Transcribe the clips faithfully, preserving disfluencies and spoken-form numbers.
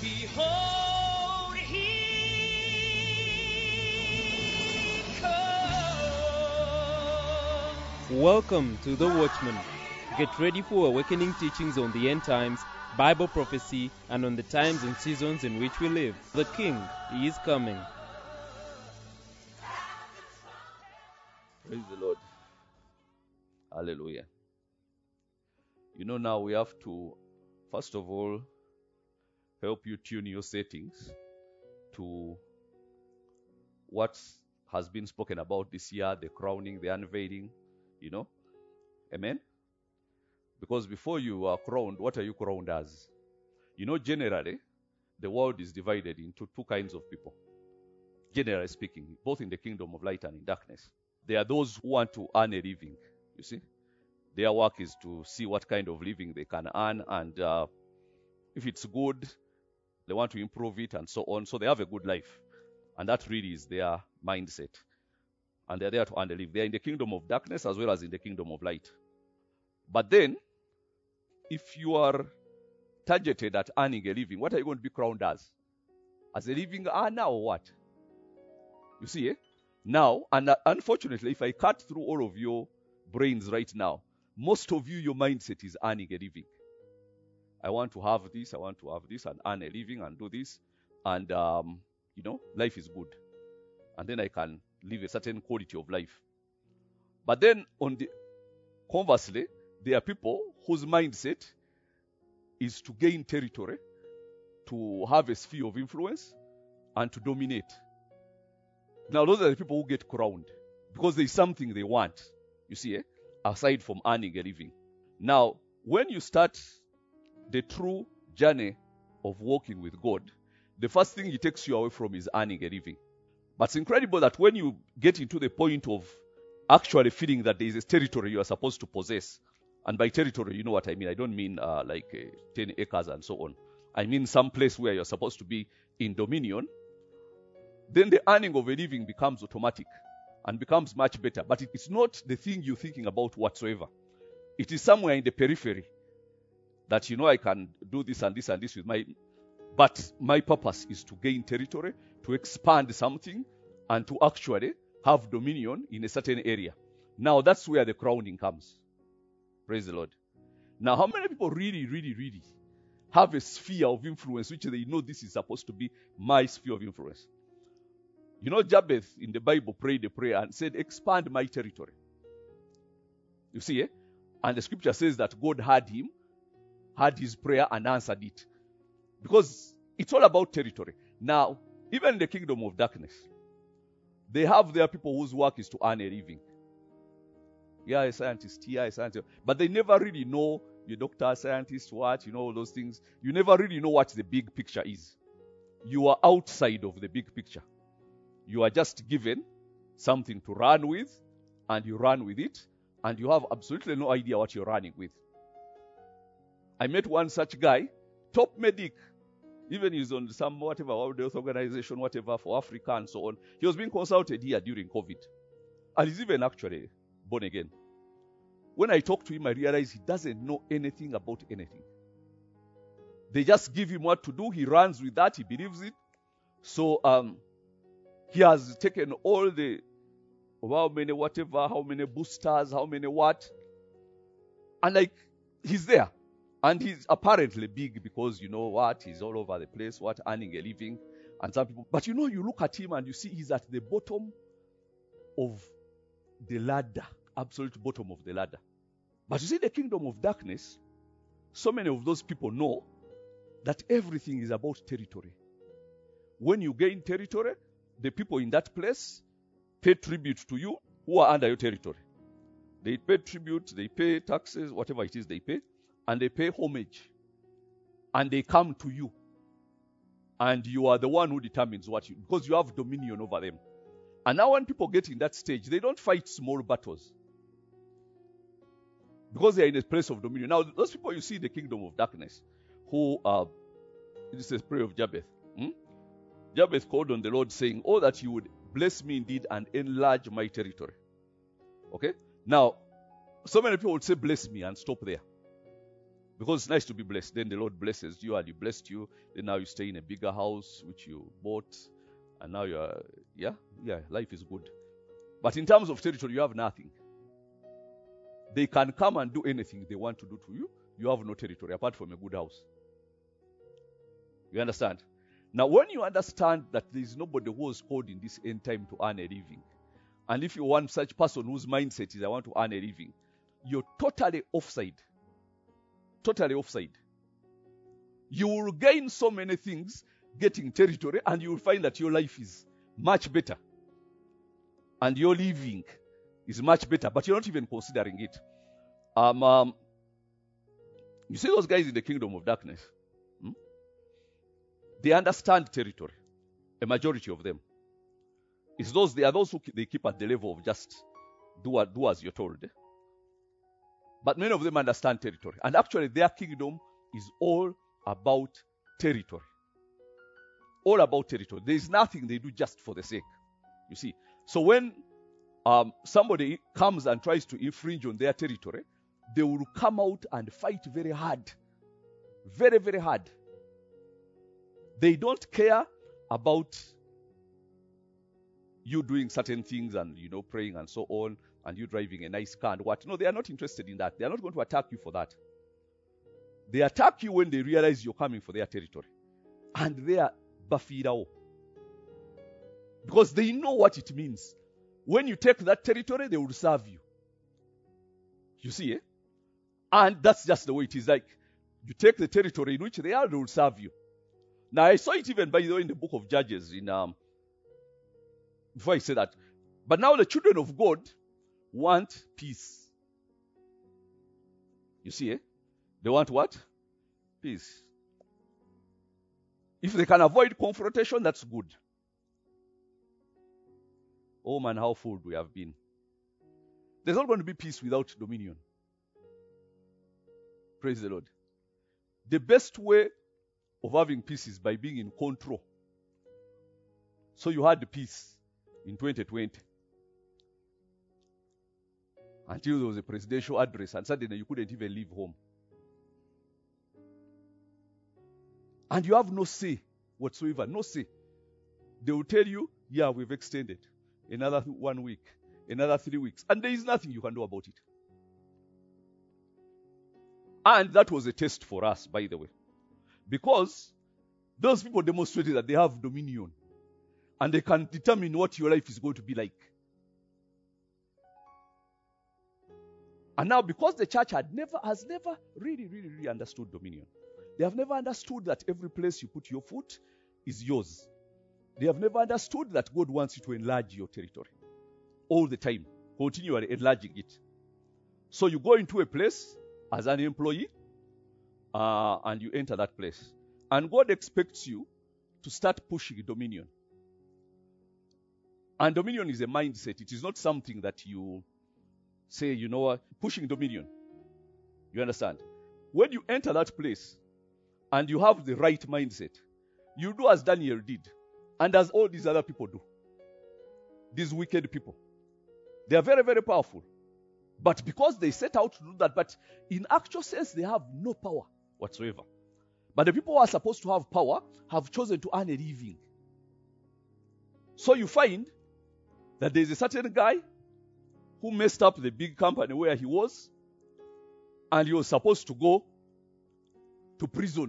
Behold, he comes. Welcome to The Watchman. Get ready for awakening teachings on the end times, Bible prophecy, and on the times and seasons in which we live. The King is coming. Praise the Lord. Hallelujah. You know, now we have to, first of all, help you tune your settings to what has been spoken about this year, the crowning, the unveiling, you know. Amen? Because before you are crowned, what are you crowned as? You know, generally, the world is divided into two kinds of people. Generally speaking, both in the kingdom of light and in darkness. There are those who want to earn a living, you see. Their work is to see what kind of living they can earn, and uh, if it's good, they want to improve it and so on. So they have a good life. And that really is their mindset. And they're there to earn a living. They're in the kingdom of darkness as well as in the kingdom of light. But then, if you are targeted at earning a living, what are you going to be crowned as? As a living earner or what? You see, eh? Now, and uh, unfortunately, if I cut through all of your brains right now, most of you, your mindset is earning a living. I want to have this, I want to have this, and earn a living and do this. And, um, you know, life is good. And then I can live a certain quality of life. But then, on the conversely, there are people whose mindset is to gain territory, to have a sphere of influence, and to dominate. Now, those are the people who get crowned because there is something they want, you see, eh? aside from earning a living. Now, when you start the true journey of walking with God, the first thing He takes you away from is earning a living. But it's incredible that when you get into the point of actually feeling that there is a territory you are supposed to possess, and by territory, you know what I mean. I don't mean uh, like uh, ten acres and so on. I mean some place where you're supposed to be in dominion. Then the earning of a living becomes automatic and becomes much better. But it is not the thing you're thinking about whatsoever. It is somewhere in the periphery that, you know, I can do this and this and this with my... But my purpose is to gain territory, to expand something, and to actually have dominion in a certain area. Now, that's where the crowning comes. Praise the Lord. Now, how many people really, really, really have a sphere of influence which they know this is supposed to be my sphere of influence? You know, Jabez in the Bible prayed a prayer and said, expand my territory. You see, eh? And the scripture says that God heard him, heard his prayer and answered it. Because it's all about territory. Now, even in the kingdom of darkness, they have their people whose work is to earn a living. Yeah, a scientist, yeah, a scientist. But they never really know, your doctor, scientist, what, you know, all those things. You never really know what the big picture is. You are outside of the big picture. You are just given something to run with, and you run with it, and you have absolutely no idea what you're running with. I met one such guy, top medic. Even he's on some whatever, World Health Organization, whatever, for Africa and so on. He was being consulted here during COVID. And he's even actually born again. When I talked to him, I realized he doesn't know anything about anything. They just give him what to do. He runs with that. He believes it. So um, he has taken all the, how many whatever, how many boosters, how many what. And like, he's there. And he's apparently big because, you know what, he's all over the place, what, earning a living. And some people, but you know, you look at him and you see he's at the bottom of the ladder, absolute bottom of the ladder. But you see, the kingdom of darkness, so many of those people know that everything is about territory. When you gain territory, the people in that place pay tribute to you who are under your territory. They pay tribute, they pay taxes, whatever it is they pay. And they pay homage. And they come to you. And you are the one who determines what you... Because you have dominion over them. And now when people get in that stage, they don't fight small battles. Because they are in a place of dominion. Now, those people you see in the kingdom of darkness, who... Uh, this is a prayer of Jabez. Hmm? Jabez called on the Lord saying, oh, that you would bless me indeed and enlarge my territory. Okay? Now, so many people would say, bless me and stop there. Because it's nice to be blessed. Then the Lord blesses you and He blessed you. Then now you stay in a bigger house which you bought. And now you're, yeah, yeah, life is good. But in terms of territory, you have nothing. They can come and do anything they want to do to you. You have no territory apart from a good house. You understand? Now, when you understand that there is nobody who is called in this end time to earn a living, and if you want such person whose mindset is, I want to earn a living, you're totally offside. Totally offside. You will gain so many things getting territory, and you will find that your life is much better. And your living is much better, but you're not even considering it. Um, um, you see those guys in the kingdom of darkness? Hmm? They understand territory. A majority of them. It's those, they are those who they keep at the level of just do, do as you're told. Eh? But many of them understand territory. And actually their kingdom is all about territory. All about territory. There is nothing they do just for the sake. You see. So when um, somebody comes and tries to infringe on their territory, they will come out and fight very hard. Very, very hard. They don't care about you doing certain things and, you know, praying and so on, and you driving a nice car and what. No, they are not interested in that. They are not going to attack you for that. They attack you when they realize you're coming for their territory. And they are bafirao. Because they know what it means. When you take that territory, they will serve you. You see, eh? And that's just the way it is. Like, you take the territory in which they are, they will serve you. Now, I saw it even, by the way, in the book of Judges, in um, before I say that. But now the children of God want peace. You see, eh? They want what? Peace. If they can avoid confrontation, that's good. Oh man, how fooled we have been. There's not going to be peace without dominion. Praise the Lord. The best way of having peace is by being in control. So you had the peace in twenty twenty. Until there was a presidential address and suddenly you couldn't even leave home. And you have no say whatsoever. No say. They will tell you, yeah, we've extended. Another one week. Another three weeks. And there is nothing you can do about it. And that was a test for us, by the way. Because those people demonstrated that they have dominion. And they can determine what your life is going to be like. And now, because the church had never, has never really, really, really understood dominion. They have never understood that every place you put your foot is yours. They have never understood that God wants you to enlarge your territory. All the time. Continually enlarging it. So you go into a place as an employee uh, and you enter that place. And God expects you to start pushing dominion. And dominion is a mindset. It is not something that you say, you know what, pushing dominion. You understand? When you enter that place and you have the right mindset, you do as Daniel did and as all these other people do. These wicked people. They are very, very powerful. But because they set out to do that, but in actual sense, they have no power whatsoever. But the people who are supposed to have power have chosen to earn a living. So you find that there's a certain guy who messed up the big company where he was, and he was supposed to go to prison.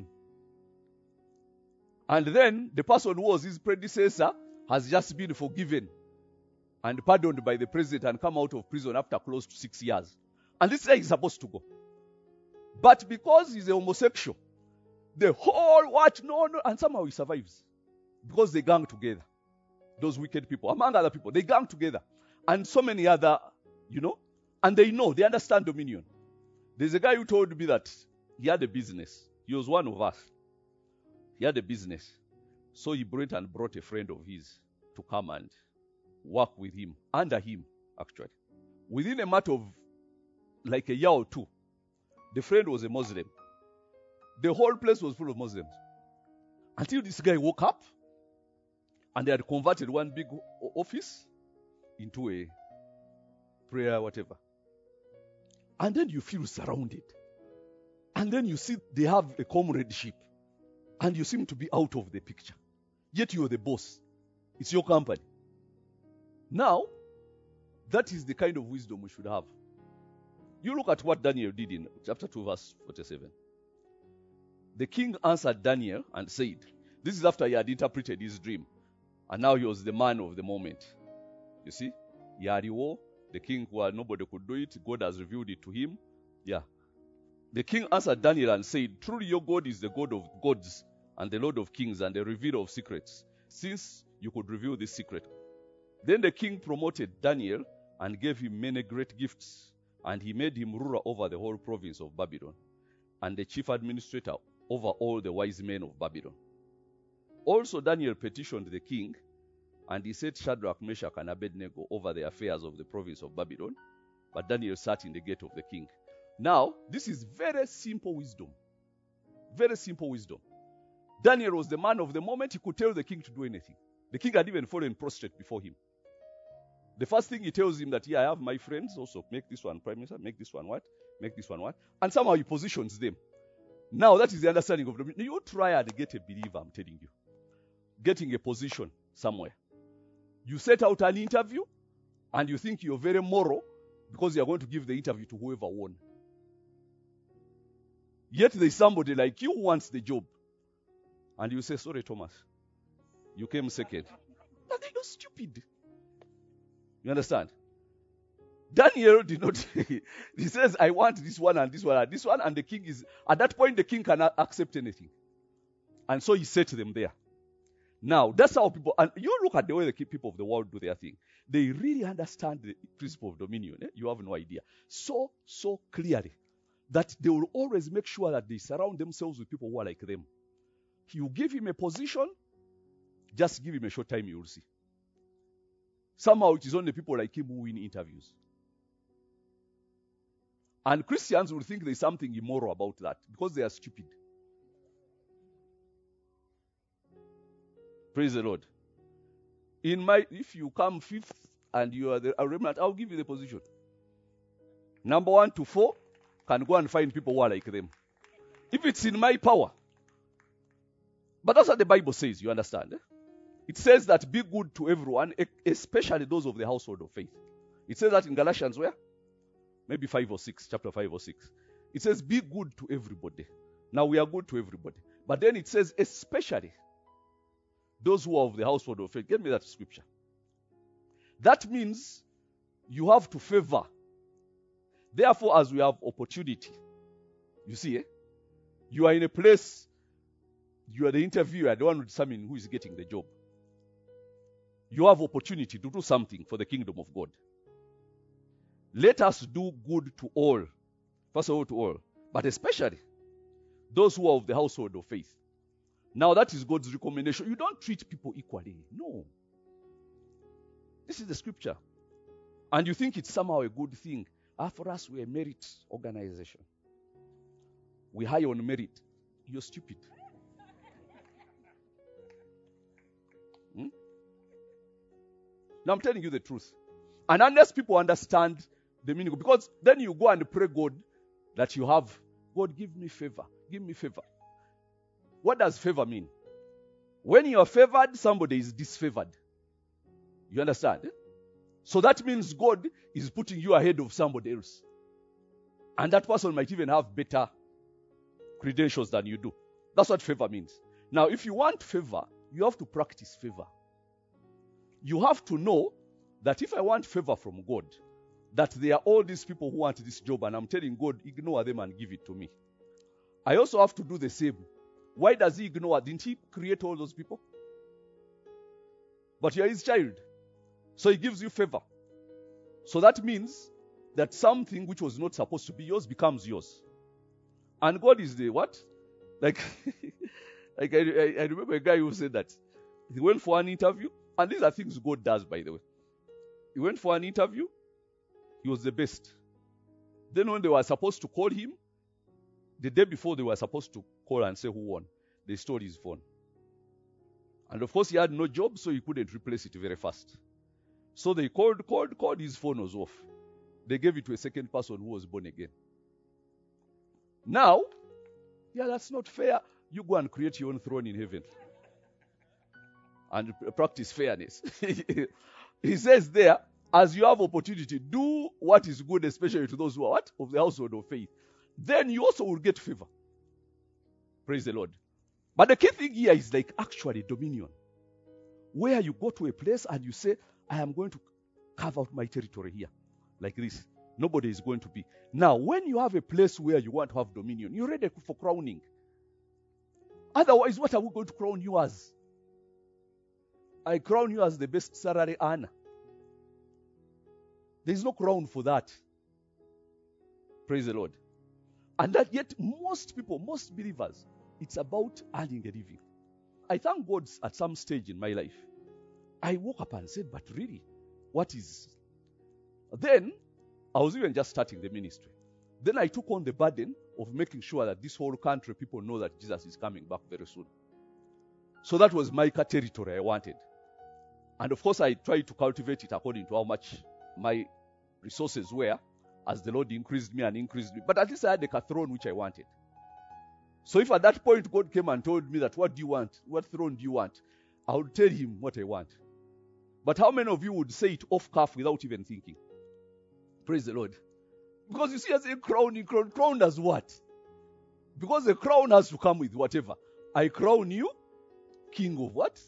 And then the person who was his predecessor has just been forgiven and pardoned by the president and come out of prison after close to six years. And this guy is supposed to go. But because he's a homosexual, the whole watch, no, no, and somehow he survives. Because they gang together. Those wicked people, among other people, they gang together. And so many other, you know, and they know, they understand dominion. There's a guy who told me that he had a business. He was one of us. He had a business. So he went and brought a friend of his to come and work with him, under him, actually. Within a matter of like a year or two, the friend was a Muslim. The whole place was full of Muslims. Until this guy woke up, and they had converted one big office into a prayer, whatever. And then you feel surrounded. And then you see they have a comradeship. And you seem to be out of the picture. Yet you're the boss. It's your company. Now, that is the kind of wisdom we should have. You look at what Daniel did in chapter two, verse forty-seven. The king answered Daniel and said, this is after he had interpreted his dream. And now he was the man of the moment. You see? He had war. The king, who had nobody could do it. God has revealed it to him. Yeah. The king answered Daniel and said, truly your God is the God of gods and the Lord of kings and the revealer of secrets, since you could reveal this secret. Then the king promoted Daniel and gave him many great gifts, and he made him ruler over the whole province of Babylon, and the chief administrator over all the wise men of Babylon. Also Daniel petitioned the king, and he set Shadrach, Meshach, and Abednego over the affairs of the province of Babylon, but Daniel sat in the gate of the king. Now, this is very simple wisdom. Very simple wisdom. Daniel was the man of the moment. He could tell the king to do anything. The king had even fallen prostrate before him. The first thing he tells him that, yeah, I have my friends also. Make this one prime minister. Make this one what? Make this one what? And somehow he positions them. Now, that is the understanding of the... You try and get a believer, I'm telling you. Getting a position somewhere. You set out an interview, and you think you're very moral because you're going to give the interview to whoever won. Yet there's somebody like you who wants the job. And you say, sorry, Thomas, you came second. But you're stupid. You understand? Daniel did not. He says, I want this one and this one and this one. And the king is, at that point, the king cannot accept anything. And so he set them there. Now, that's how people, and you look at the way the people of the world do their thing. They really understand the principle of dominion. Eh? You have no idea. So, so clearly that they will always make sure that they surround themselves with people who are like them. You give him a position, just give him a short time, you will see. Somehow it is only people like him who win interviews. And Christians will think there's something immoral about that because they are stupid. Praise the Lord. In my, if you come fifth and you are the a remnant, I'll give you the position. Number one to four can go and find people who are like them. If it's in my power. But that's what the Bible says, you understand? Eh? It says that be good to everyone, especially those of the household of faith. It says that in Galatians where? Maybe five or six, chapter five or six. It says be good to everybody. Now we are good to everybody. But then it says especially those who are of the household of faith. Get me that scripture. That means you have to favor. Therefore, as we have opportunity, you see, eh? You are in a place, you are the interviewer, the one who determines who is getting the job. You have opportunity to do something for the kingdom of God. Let us do good to all. First of all, to all. But especially those who are of the household of faith. Now, that is God's recommendation. You don't treat people equally. No. This is the scripture. And you think it's somehow a good thing. Ah, for us, we're a merit organization. We hire on merit. You're stupid. Hmm? Now, I'm telling you the truth. And unless people understand the meaning, because then you go and pray God that you have, God, give me favor. Give me favor. What does favor mean? When you are favored, somebody is disfavored. You understand? Eh? So that means God is putting you ahead of somebody else. And that person might even have better credentials than you do. That's what favor means. Now, if you want favor, you have to practice favor. You have to know that if I want favor from God, that there are all these people who want this job, and I'm telling God, ignore them and give it to me. I also have to do the same. Why does he ignore? Didn't he create all those people? But you're his child. So he gives you favor. So that means that something which was not supposed to be yours becomes yours. And God is the what? Like, like I, I, I remember a guy who said that. He went for an interview. And these are things God does, by the way. He went for an interview. He was the best. Then when they were supposed to call him, the day before they were supposed to call and say who won, they stole his phone. And of course he had no job, so he couldn't replace it very fast. So they called, called, called, his phone was off. They gave it to a second person who was born again. Now, yeah, that's not fair. You go and create your own throne in heaven and practice fairness. He says there, as you have opportunity, do what is good, especially to those who are what? Of the household of faith. Then you also will get favor. Praise the Lord. But the key thing here is like actually dominion. Where you go to a place and you say, I am going to carve out my territory here. Like this. Nobody is going to be. Now, when you have a place where you want to have dominion, you're ready for crowning. Otherwise, what are we going to crown you as? I crown you as the best salary earner. There is no crown for that. Praise the Lord. And that yet most people, most believers, it's about earning a living. I thank God at some stage in my life, I woke up and said, but really, what is... Then, I was even just starting the ministry. Then I took on the burden of making sure that this whole country, people know that Jesus is coming back very soon. So that was my territory I wanted. And of course, I tried to cultivate it according to how much my resources were, as the Lord increased me and increased me. But at least I had a throne which I wanted. So if at that point God came and told me that, what do you want? What throne do you want? I would tell him what I want. But how many of you would say it off cuff without even thinking? Praise the Lord. Because you see, as a crown, crown, crowned as what? Because the crown has to come with whatever. I crown you king of what?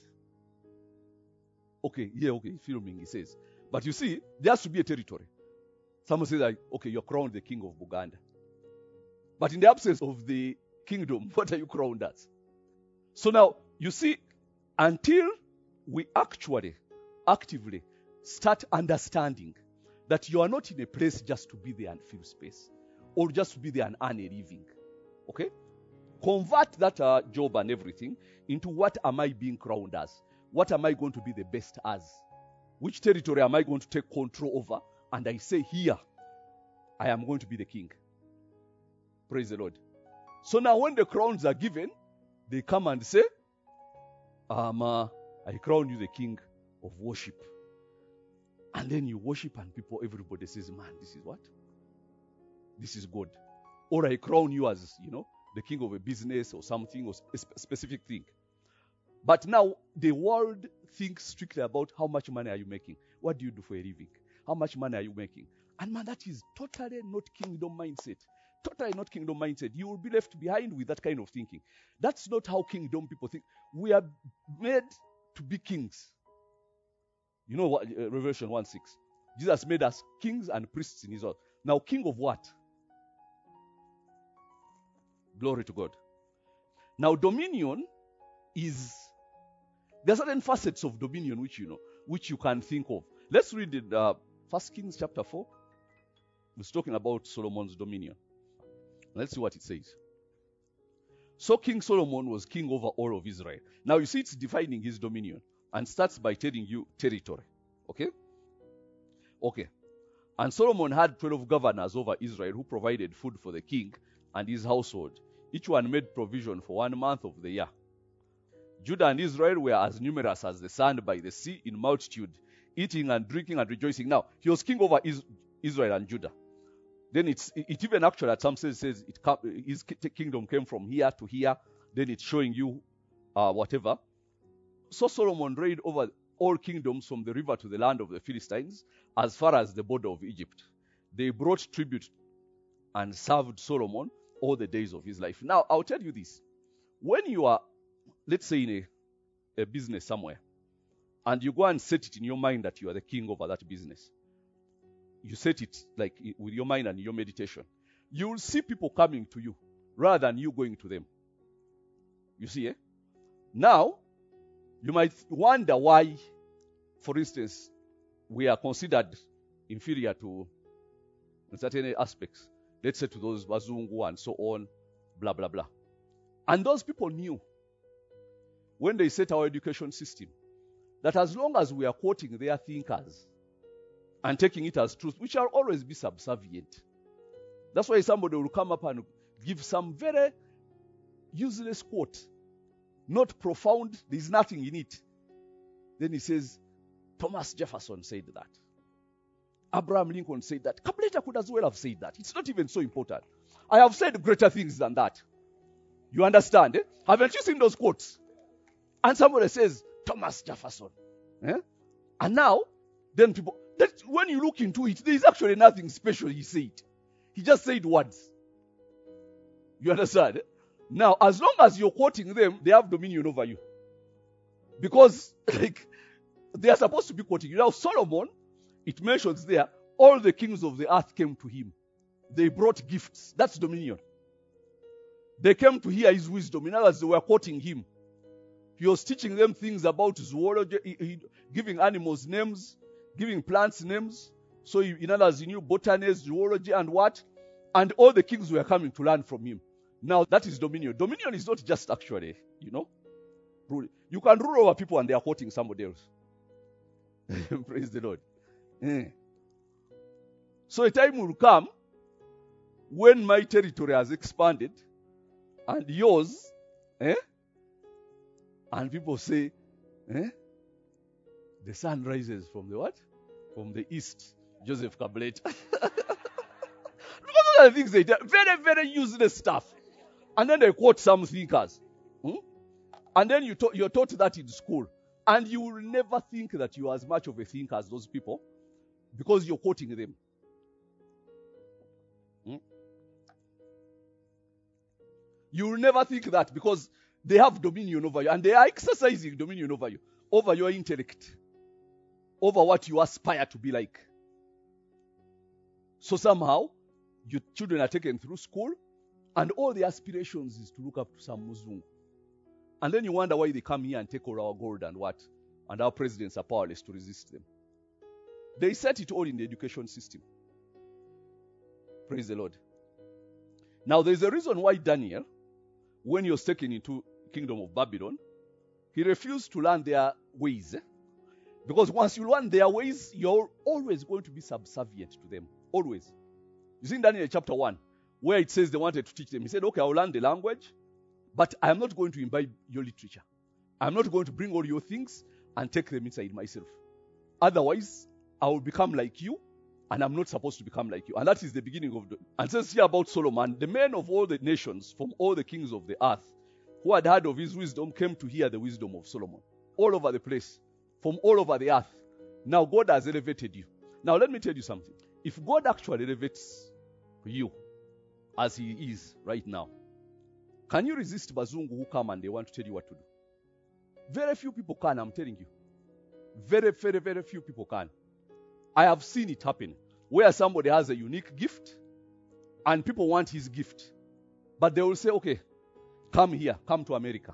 Okay, yeah, okay, filming, he says. But you see, there has to be a territory. Someone says, like, okay, you're crowned the king of Buganda. But in the absence of the kingdom, what are you crowned as? So now, you see, until we actually, actively start understanding that you are not in a place just to be there and fill space, or just to be there and earn a living. Okay? Convert that uh, job and everything into what am I being crowned as? What am I going to be the best as? Which territory am I going to take control over? And I say, here, I am going to be the king. Praise the Lord. So now when the crowns are given, they come and say, um, uh, I crown you the king of worship. And then you worship and people, everybody says, man, this is what? This is God. Or I crown you as, you know, the king of a business or something, or a sp- specific thing. But now the world thinks strictly about how much money are you making? What do you do for a living? How much money are you making? And man, that is totally not kingdom mindset. Totally not kingdom mindset. You will be left behind with that kind of thinking. That's not how kingdom people think. We are made to be kings. You know what? Uh, Revelation one six. Jesus made us kings and priests in his own. Now, king of what? Glory to God. Now, dominion is... There are certain facets of dominion which you know, which you can think of. Let's read it. Uh, First Kings chapter four. It's talking about Solomon's dominion. Let's see what it says. So King Solomon was king over all of Israel. Now you see it's defining his dominion and starts by telling you territory. Okay? Okay. And Solomon had twelve governors over Israel who provided food for the king and his household. Each one made provision for one month of the year. Judah and Israel were as numerous as the sand by the sea in multitude, eating and drinking and rejoicing. Now, he was king over Israel and Judah. Then it's, it even actually at some sense says it, his kingdom came from here to here. Then it's showing you uh, whatever. So Solomon reigned over all kingdoms from the river to the land of the Philistines, as far as the border of Egypt. They brought tribute and served Solomon all the days of his life. Now, I'll tell you this. When you are, let's say, in a, a business somewhere, and you go and set it in your mind that you are the king over that business, you set it like with your mind and your meditation, you will see people coming to you rather than you going to them. You see, eh? Now, you might wonder why, for instance, we are considered inferior to in certain aspects. Let's say to those Wazungu and so on, blah, blah, blah. And those people knew when they set our education system that as long as we are quoting their thinkers and taking it as truth, we shall always be subservient. That's why somebody will come up and give some very useless quote, not profound, there's nothing in it. Then he says, Thomas Jefferson said that. Abraham Lincoln said that. Kapleta could as well have said that. It's not even so important. I have said greater things than that. You understand? Eh? Haven't you seen those quotes? And somebody says, Thomas Jefferson. Eh? And now, then people, that when you look into it, there is actually nothing special he said. He just said words. You understand? Eh? Now, as long as you're quoting them, they have dominion over you. Because, like, they are supposed to be quoting you. Now, Solomon, it mentions there, all the kings of the earth came to him. They brought gifts. That's dominion. They came to hear his wisdom. In other words, they were quoting him. He was teaching them things about zoology, he, he, giving animals names, giving plants names. So, he, in other words, he knew botany, zoology, and what? And all the kings were coming to learn from him. Now, that is dominion. Dominion is not just actually, you know, ruling. You can rule over people and they are quoting somebody else. Praise the Lord. Yeah. So a time will come when my territory has expanded and yours, eh? And people say, eh? The sun rises from the what? From the east. Joseph Kablet. Because those are the things they do. Very, very useless stuff. And then they quote some thinkers. Hmm? And then you ta- you're taught that in school. And you will never think that you are as much of a thinker as those people because you're quoting them. Hmm? You will never think that because they have dominion over you and they are exercising dominion over you, over your intellect, over what you aspire to be like. So somehow, your children are taken through school and all the aspirations is to look up to some Muslim. And then you wonder why they come here and take all our gold and what? And our presidents are powerless to resist them. They set it all in the education system. Praise the Lord. Now there's a reason why Daniel, when he was taken into the kingdom of Babylon, he refused to learn their ways. Because once you learn their ways, you're always going to be subservient to them. Always. You see in Daniel chapter one, where it says they wanted to teach them. He said, okay, I'll learn the language, but I am not going to imbibe your literature. I'm not going to bring all your things and take them inside myself. Otherwise, I will become like you, and I'm not supposed to become like you. And that is the beginning of the... And it says here about Solomon, the men of all the nations, from all the kings of the earth, who had heard of his wisdom, came to hear the wisdom of Solomon. All over the place, from all over the earth. Now God has elevated you. Now let me tell you something. If God actually elevates you, as he is right now, can you resist Bazungu who come and they want to tell you what to do? Very few people can, I'm telling you. Very, very, very few people can. I have seen it happen where somebody has a unique gift and people want his gift. But they will say, okay, come here, come to America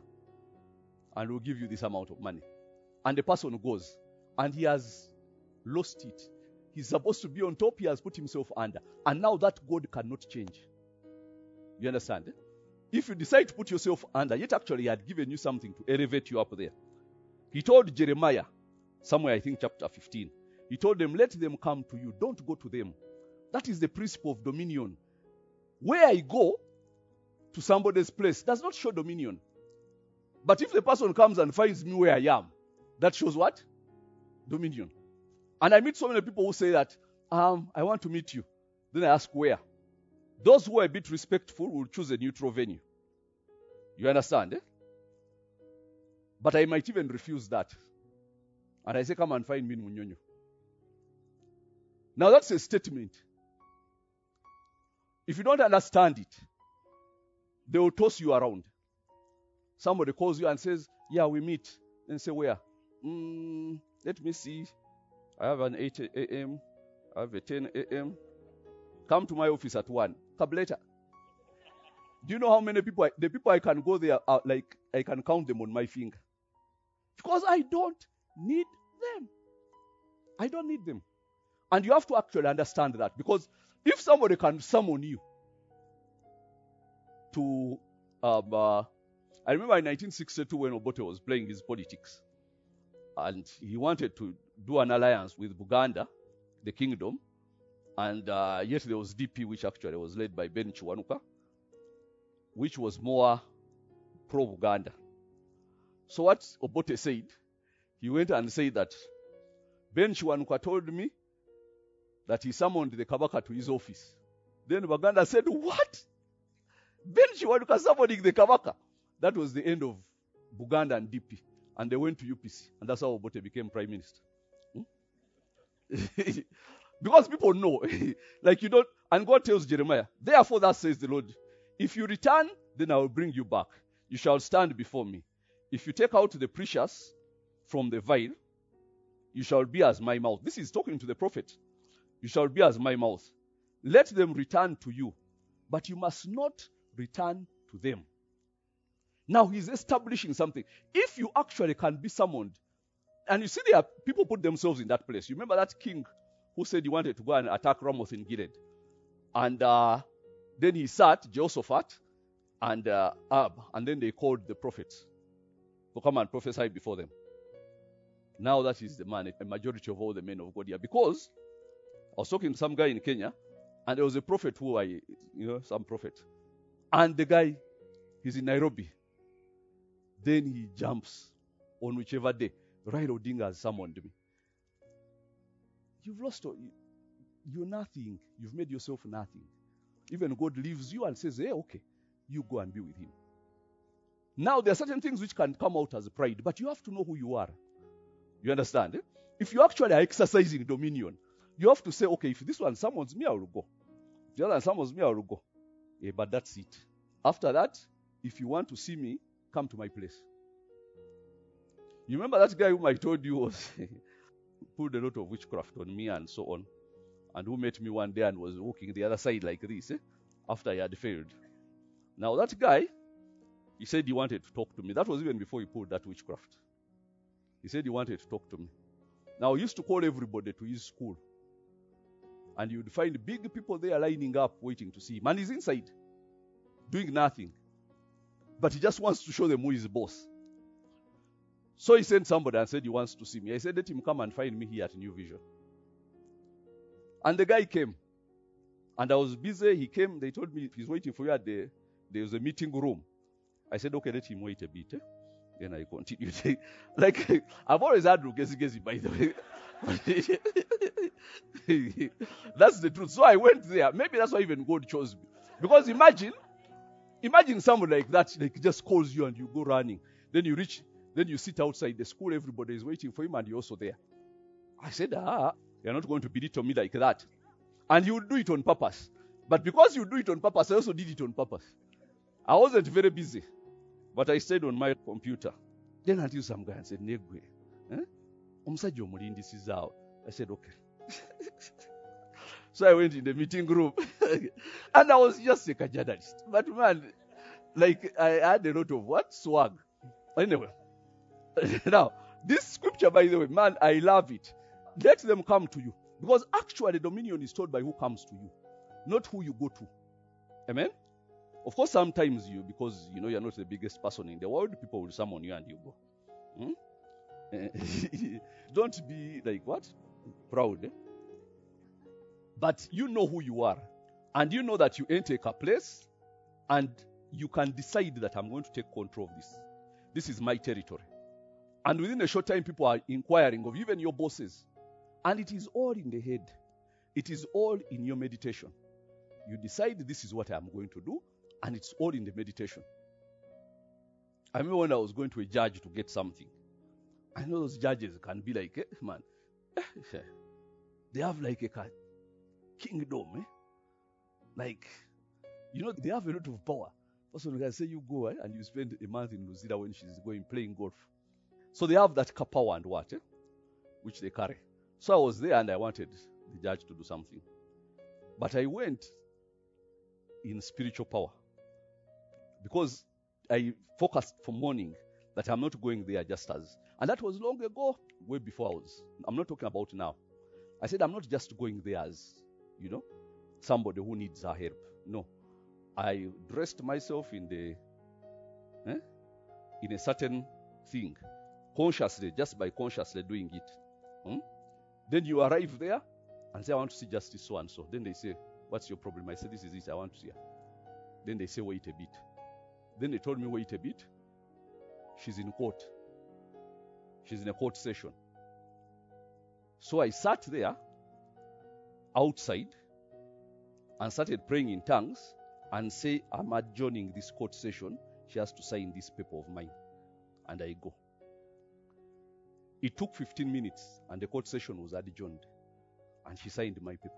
and we'll give you this amount of money. And the person goes and he has lost it. He's supposed to be on top, he has put himself under. And now that God cannot change. You understand? If you decide to put yourself under, yet actually he had given you something to elevate you up there. He told Jeremiah, somewhere I think chapter fifteen, he told them, let them come to you. Don't go to them. That is the principle of dominion. Where I go to somebody's place does not show dominion. But if the person comes and finds me where I am, that shows what? Dominion. And I meet so many people who say that, um, I want to meet you. Then I ask where. Those who are a bit respectful will choose a neutral venue. You understand? Eh? But I might even refuse that. And I say, come and find me in Munyonyo. Now that's a statement. If you don't understand it, they will toss you around. Somebody calls you and says, yeah, we meet. Then say, where? Mm, let me see. I have an eight a.m. I have a ten a.m. Come to my office at one. Kableta. Do you know how many people, I, the people I can go there, are like, I can count them on my finger. Because I don't need them. I don't need them. And you have to actually understand that. Because if somebody can summon you to, um, uh, I remember in nineteen sixty-two when Obote was playing his politics, and he wanted to do an alliance with Buganda, the kingdom, and uh, yet there was D P, which actually was led by Ben Chiwanuka, which was more pro-Buganda. So what Obote said, he went and said that Ben Chiwanuka told me that he summoned the Kabaka to his office. Then Buganda said, what? Then she wanted to somebody in the Kabaka. That was the end of Buganda and D P. And they went to U P C. And that's how Obote became prime minister. Hmm? Because people know. Like you don't. And God tells Jeremiah, therefore that says the Lord, if you return, then I will bring you back. You shall stand before me. If you take out the precious from the vine, you shall be as my mouth. This is talking to the prophet. You shall be as my mouth. Let them return to you, but you must not return to them. Now he's establishing something. If you actually can be summoned, and you see there are people put themselves in that place. You remember that king who said he wanted to go and attack Ramoth in Gilead? And uh, then he sat, Jehoshaphat, and uh, Ab, and then they called the prophets to come and prophesy before them. Now that is the man, a majority of all the men of God here. Because I was talking to some guy in Kenya, and there was a prophet who I, you know, some prophet. And the guy, he's in Nairobi. Then he jumps on whichever day. Raila Odinga has summoned me. You've lost, you're nothing. You've made yourself nothing. Even God leaves you and says, hey, okay, you go and be with him. Now, there are certain things which can come out as pride, but you have to know who you are. You understand? Eh? If you actually are exercising dominion, you have to say, okay, if this one summons me, I will go. If the other one summons me, I will go. Yeah, but that's it. After that, if you want to see me, come to my place. You remember that guy whom I told you was pulled a lot of witchcraft on me and so on, and who met me one day and was walking the other side like this, eh? After I had failed. Now that guy, he said he wanted to talk to me. That was even before he pulled that witchcraft. He said he wanted to talk to me. Now he used to call everybody to his school. And you would find big people there lining up waiting to see him. And he's inside, doing nothing. But he just wants to show them who is boss. So he sent somebody and said he wants to see me. I said, let him come and find me here at New Vision. And the guy came. And I was busy. He came. They told me he's waiting for you at the, there was a meeting room. I said, okay, let him wait a bit. Eh? Then I continued. Like, I've always had Rugezi Gezi, by the way. That's the truth. So I went there. Maybe that's why even God chose me. Because imagine, imagine someone like that, like just calls you and you go running. Then you reach, then you sit outside the school, everybody is waiting for him and you're also there. I said, ah, you're not going to belittle me like that. And you would do it on purpose. But because you do it on purpose, I also did it on purpose. I wasn't very busy. But I stayed on my computer. Then until some guy and said, Negwe, eh? I said, okay. So I went in the meeting room. And I was just like a journalist. But man, like I had a lot of what? Swag. Anyway. Now, this scripture, by the way, man, I love it. Let them come to you. Because actually dominion is told by who comes to you, not who you go to. Amen? Of course, sometimes you, because you know you're not the biggest person in the world, people will summon you and you go. Hmm? Don't be like what? Proud. Eh? But you know who you are. And you know that you enter a place and you can decide that I'm going to take control of this. This is my territory. And within a short time, people are inquiring of even your bosses. And it is all in the head. It is all in your meditation. You decide this is what I'm going to do. And it's all in the meditation. I remember when I was going to a judge to get something. I know those judges can be like, eh, man, eh, they have like a kingdom. Eh? Like, you know, they have a lot of power. Also, they can say you go eh, and you spend a month in Luzira when she's going playing golf. So they have that power and what, eh, which they carry. So I was there and I wanted the judge to do something. But I went in spiritual power. Because I focused from morning that I'm not going there just as. And that was long ago, way before I was. I'm not talking about now. I said I'm not just going there as, you know, somebody who needs our help. No. I dressed myself in the, eh, in a certain thing. Consciously, just by consciously doing it. Hmm? Then you arrive there and say, I want to see justice so and so. Then they say, what's your problem? I said, this is it. I want to see her. Then they say, wait a bit. Then they told me, wait a bit. She's in court. She's in a court session. So I sat there outside and started praying in tongues and say, I'm adjourning this court session. She has to sign this paper of mine. And I go. It took fifteen minutes and the court session was adjourned. And she signed my paper.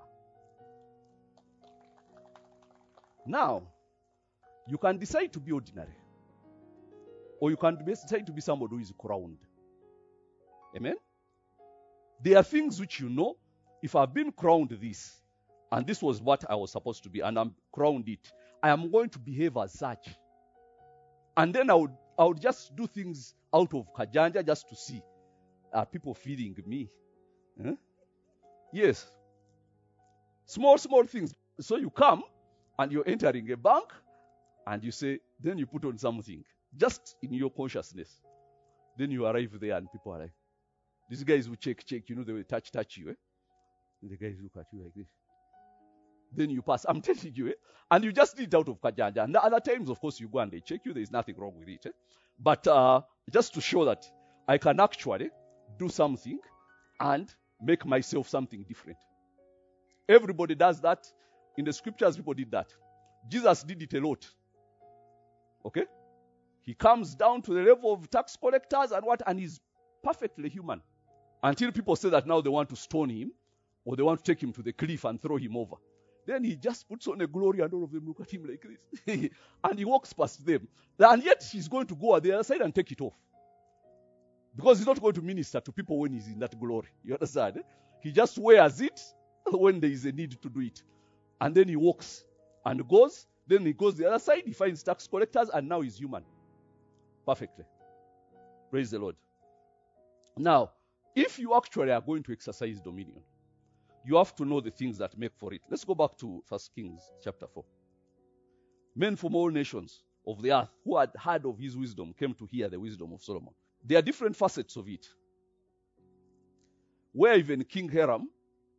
Now, you can decide to be ordinary. Or you can decide to be somebody who is crowned. Amen? There are things which you know, if I've been crowned this, and this was what I was supposed to be, and I'm crowned it, I am going to behave as such. And then I would, I would just do things out of kajanja just to see, are people feeding me? Huh? Yes. Small, small things. So you come, and you're entering a bank, and you say, then you put on something, just in your consciousness. Then you arrive there, and people are like, these guys will check, check, you know, they will touch, touch you. Eh? And the guys look at you like this. Then you pass. I'm telling you, eh? And you just did it out of kajanja. And the other times, of course, you go and they check you. There is nothing wrong with it. Eh? But uh, just to show that I can actually do something and make myself something different. Everybody does that. In the scriptures, people did that. Jesus did it a lot. Okay? He comes down to the level of tax collectors and what? And he's perfectly human. Until people say that now they want to stone him or they want to take him to the cliff and throw him over. Then he just puts on a glory and all of them look at him like this. And he walks past them. And yet he's going to go at the other side and take it off. Because he's not going to minister to people when he's in that glory. You understand? Eh? He just wears it when there is a need to do it. And then he walks and goes. Then he goes the other side. He finds tax collectors and now he's human. Perfectly. Praise the Lord. Now, if you actually are going to exercise dominion, you have to know the things that make for it. Let's go back to First Kings chapter four. Men from all nations of the earth who had heard of his wisdom came to hear the wisdom of Solomon. There are different facets of it. Where even King Hiram,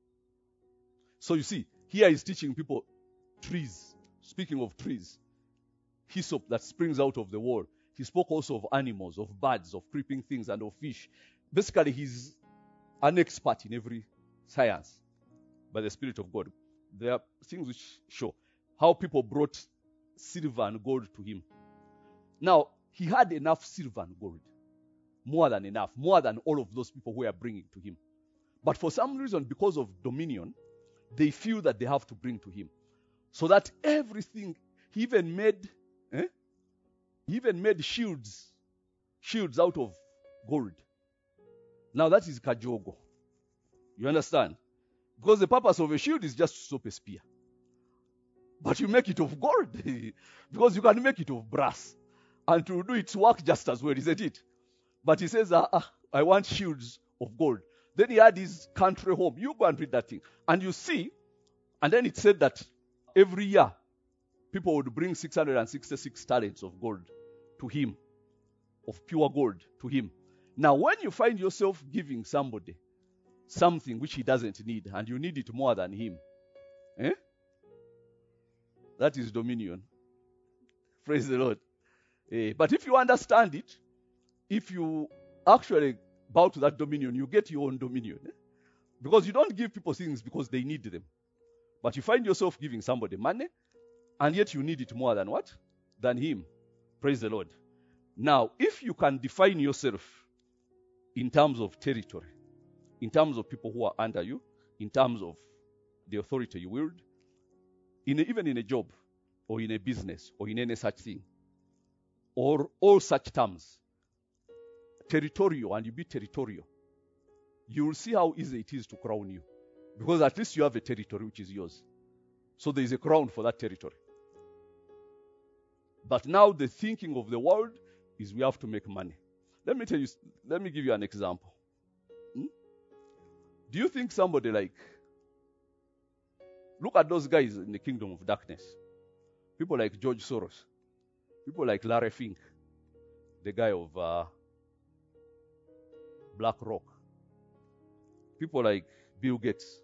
so you see, here he's teaching people trees. Speaking of trees, hyssop that springs out of the wall. He spoke also of animals, of birds, of creeping things, and of fish. Basically, he's an expert in every science by the Spirit of God. There are things which show how people brought silver and gold to him. Now, he had enough silver and gold. More than enough. More than all of those people who are bringing to him. But for some reason, because of dominion, they feel that they have to bring to him. So that everything, he even made, eh? he even made shields, shields out of gold. Now that is kajogo. You understand? Because the purpose of a shield is just to stop a spear. But you make it of gold. Because you can make it of brass. And to do its work just as well, isn't it? But he says, ah, ah, I want shields of gold. Then he had his country home. You go and read that thing. And you see, and then it said that every year, people would bring six hundred sixty-six talents of gold to him. Of pure gold to him. Now, when you find yourself giving somebody something which he doesn't need, and you need it more than him, eh? That is dominion. Praise the Lord. Eh, but if you understand it, if you actually bow to that dominion, you get your own dominion. Eh? Because you don't give people things because they need them. But you find yourself giving somebody money, and yet you need it more than what? Than him. Praise the Lord. Now, if you can define yourself in terms of territory, in terms of people who are under you, in terms of the authority you wield, in a, even in a job, or in a business, or in any such thing, or all such terms, territorial, and you be territorial, you will see how easy it is to crown you. Because at least you have a territory which is yours. So there is a crown for that territory. But now the thinking of the world is we have to make money. Let me tell you, let me give you an example. Hmm? Do you think somebody like, look at those guys in the kingdom of darkness. People like George Soros. People like Larry Fink, the guy of uh, BlackRock. People like Bill Gates.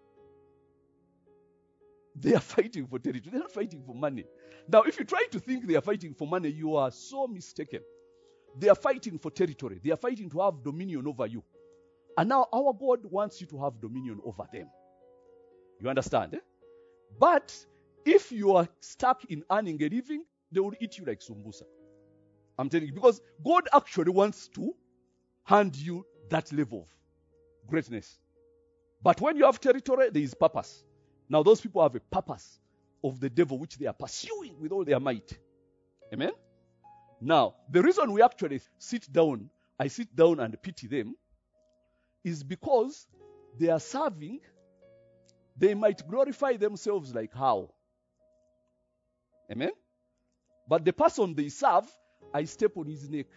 They are fighting for territory. They are not fighting for money. Now, if you try to think they are fighting for money, you are so mistaken. They are fighting for territory. They are fighting to have dominion over you. And now our God wants you to have dominion over them. You understand? Eh? But if you are stuck in earning a living, they will eat you like sumbusa. I'm telling you, because God actually wants to hand you that level of greatness. But when you have territory, there is purpose. Now those people have a purpose of the devil which they are pursuing with all their might. Amen? Now, the reason we actually sit down, I sit down and pity them, is because they are serving, they might glorify themselves like how? Amen? But the person they serve, I step on his neck.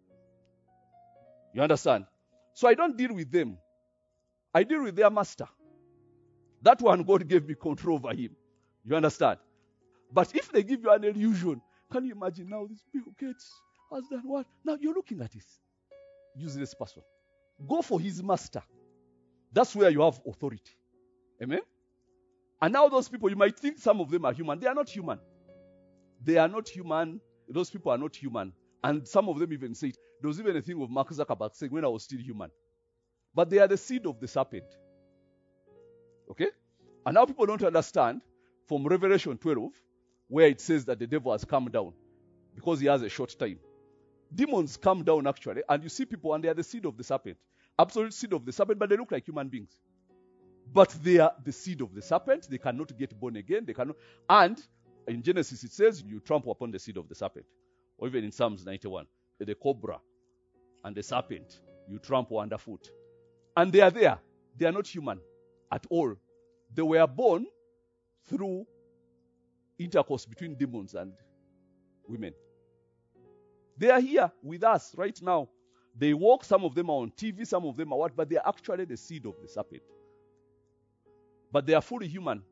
You understand? So I don't deal with them. I deal with their master. That one, God gave me control over him. You understand? But if they give you an illusion, can you imagine now this Bill Gates has done what? Now you're looking at this useless person. Go for his master. That's where you have authority. Amen? And now those people, you might think some of them are human. They are not human. They are not human. Those people are not human. And some of them even say it. There was even a thing of Mark Zuckerberg saying, when I was still human. But they are the seed of the serpent. Okay? And now people don't understand from Revelation twelve, where it says that the devil has come down because he has a short time. Demons come down actually, and you see people and they are the seed of the serpent. Absolute seed of the serpent, but they look like human beings. But they are the seed of the serpent. They cannot get born again. They cannot. And in Genesis it says, you trample upon the seed of the serpent. Or even in Psalms ninety-one, the cobra and the serpent, you trample underfoot. And they are there. They are not human at all. They were born through intercourse between demons and women. They are here with us right now. They walk, some of them are on T V, some of them are what, but they are actually the seed of the serpent. But they are fully human.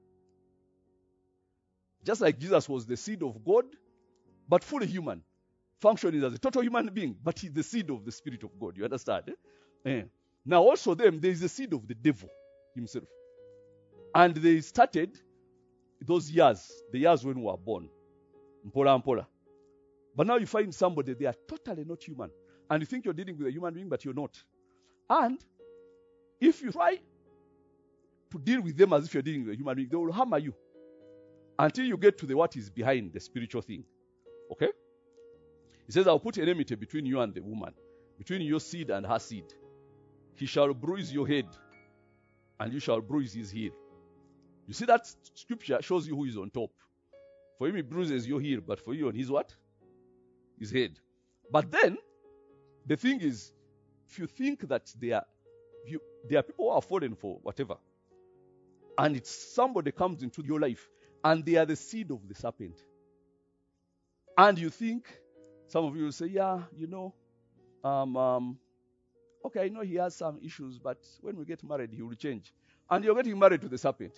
Just like Jesus was the seed of God, but fully human. Functioning as a total human being, but he's the seed of the Spirit of God. You understand? Eh? Eh. Now also them, there is the seed of the devil himself. And they started those years, the years when we were born. Mpola mpola. But now you find somebody, they are totally not human. And you think you're dealing with a human being, but you're not. And if you try to deal with them as if you're dealing with a human being, they will hammer you until you get to the what is behind the spiritual thing. Okay? He says, I'll put enmity between you and the woman, between your seed and her seed. He shall bruise your head, and you shall bruise his heel. You see that scripture shows you who is on top. For him, he bruises your heel, but for you on his what? His head. But then, the thing is, if you think that they are, you, there are people who are fallen for whatever, and it's somebody comes into your life, and they are the seed of the serpent, and you think, some of you will say, yeah, you know, um, um, okay, I know he has some issues, but when we get married, he will change. And you're getting married to the serpent.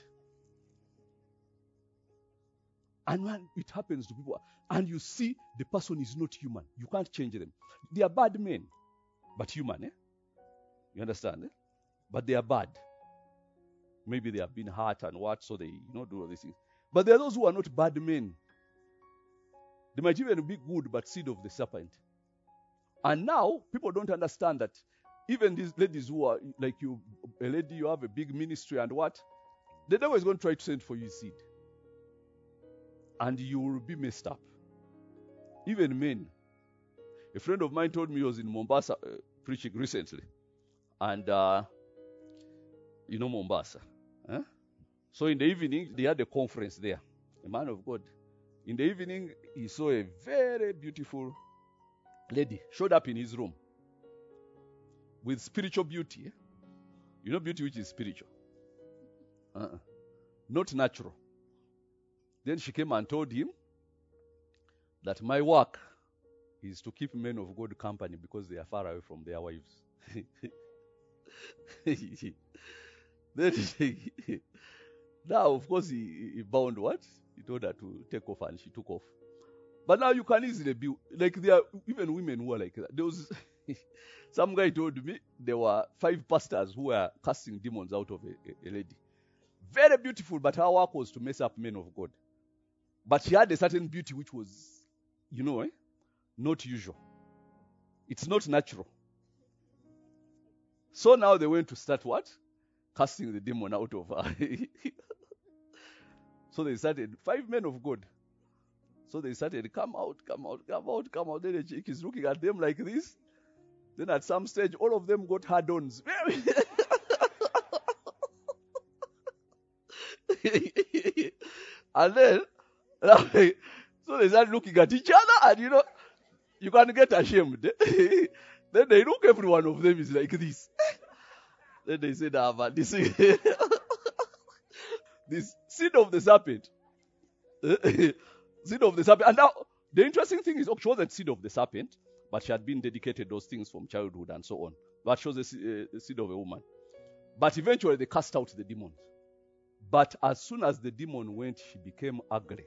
And when it happens to people, and you see the person is not human, you can't change them. They are bad men, but human, eh? You understand, eh? But they are bad. Maybe they have been hurt and what, so they, you know, do all these things. But there are those who are not bad men. They might even be good, but seed of the serpent. And now, people don't understand that even these ladies who are, like you, a lady, you have a big ministry and what, the devil is going to try to send for you seed. And you will be messed up. Even men. A friend of mine told me he was in Mombasa uh, preaching recently. And, uh, you know Mombasa. Huh? So in the evening, they had a conference there. A man of God. In the evening, he saw a very beautiful lady showed up in his room with spiritual beauty. You know beauty which is spiritual. Uh-uh. Not natural. Then she came and told him that my work is to keep men of God company because they are far away from their wives. Then he, now, of course, he, he bound what? He told her to take off and she took off. But now you can easily be, like there are even women who are like that. There was, some guy told me there were five pastors who were casting demons out of a, a, a lady. Very beautiful, but her work was to mess up men of God. But she had a certain beauty which was, you know, eh, not usual. It's not natural. So now they went to start what? Casting the demon out of her. So they started, five men of God. So they started, come out, come out, come out, come out. Then the chick is looking at them like this. Then at some stage, all of them got hard-ons. And then, so they started looking at each other, and you know, you can get ashamed. Then they look, every one of them is like this. Then they said, ah, man, this this seed of the serpent. Seed of the serpent. And now, the interesting thing is, oh, she wasn't seed of the serpent, but she had been dedicated those things from childhood and so on. But she was the, uh, the seed of a woman. But eventually they cast out the demons. But as soon as the demon went, she became ugly.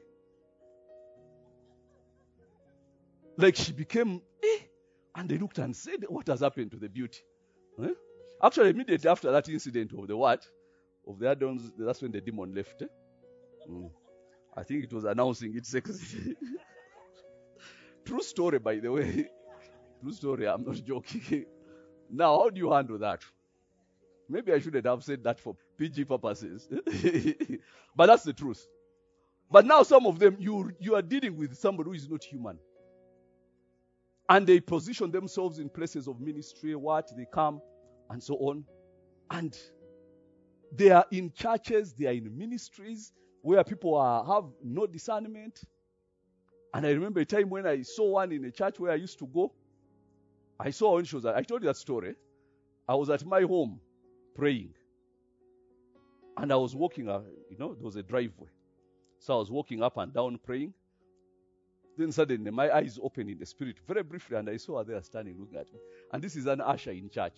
Like she became, eh? And they looked and said, what has happened to the beauty? Eh? Actually, immediately after that incident of the what? Of the add-ons, that's when the demon left. Eh? Mm. I think it was announcing its exit. True story, by the way. True story, I'm not joking. Now, how do you handle that? Maybe I shouldn't have said that for P G purposes. But that's the truth. But now some of them, you, you are dealing with somebody who is not human. And they position themselves in places of ministry, what, they come, and so on. And they are in churches, they are in ministries, where people are, have no discernment. And I remember a time when I saw one in a church where I used to go. I saw when she was, I told you that story. I was at my home praying. And I was walking, uh, you know, there was a driveway. So I was walking up and down praying. Then suddenly my eyes opened in the spirit very briefly, and I saw her there standing looking at me. And this is an usher in church.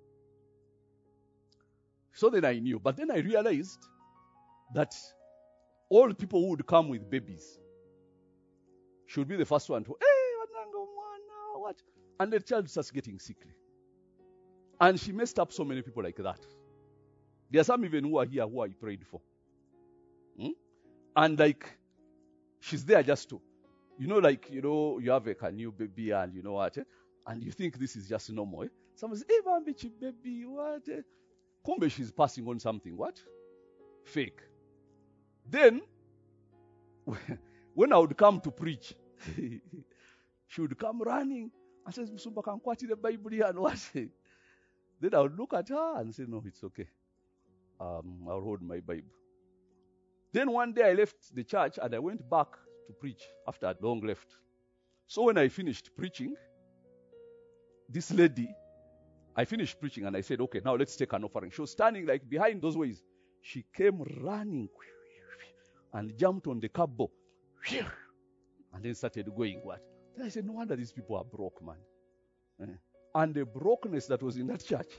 So then I knew. But then I realized that all people who would come with babies should be the first one to, hey, what? And the child starts getting sickly. And she messed up so many people like that. There are some even who are here who I prayed for. Hmm? And like, she's there just to, you know, like, you know, you have like a new baby and you know what, eh? And you think this is just normal. Eh? Someone says, hey, Bambichi baby, what? Eh? Kumbe, she's passing on something, what? Fake. Then, when I would come to preach, she would come running and says, Musumba, can quote the Bible here and what? Then I would look at her and say, no, it's okay. Um, I'll hold my Bible. Then one day I left the church and I went back to preach after I'd long left. So when I finished preaching, this lady, I finished preaching and I said, okay, now let's take an offering. She was standing like behind those ways. She came running and jumped on the cupboard and then started going what? Then I said, no wonder these people are broke, man. Eh. And the brokenness that was in that church,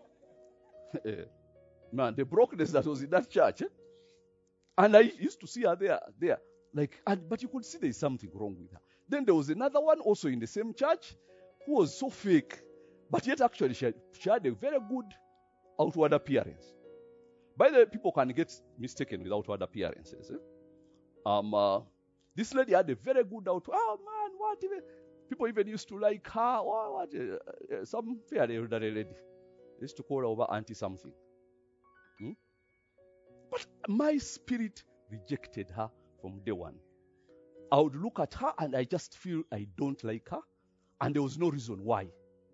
eh. man, the brokenness that was in that church, eh? And I used to see her there, there, like, and, but you could see there's something wrong with her. Then there was another one also in the same church who was so fake, but yet actually she had, she had a very good outward appearance. By the way, people can get mistaken with outward appearances. Eh? Um, uh, this lady had a very good outward. Oh man, what even? People even used to like her. Oh, what? Uh, uh, some fairly elderly lady. They used to call her over auntie something. Hmm? But my spirit rejected her from day one. I would look at her and I just feel I don't like her. And there was no reason why.